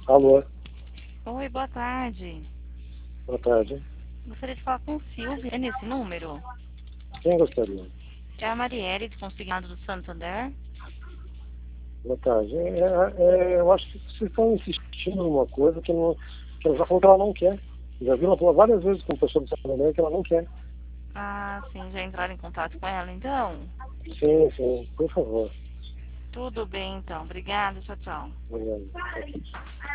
Alô, Oi, boa tarde. boa tarde. Gostaria de falar com o Silvio. É nesse número? Quem gostaria? É a Marielle, de Consignado do Santander. Boa tarde. Eu acho que vocês estão insistindo numa coisa que ela já falou que ela não quer. Já vi ela falar várias vezes com pessoa do Santander que ela não quer. Ah, sim, já entraram em contato com ela, então? Sim, sim, por favor. Tudo bem, então. Obrigada, tchau, tchau. Obrigado.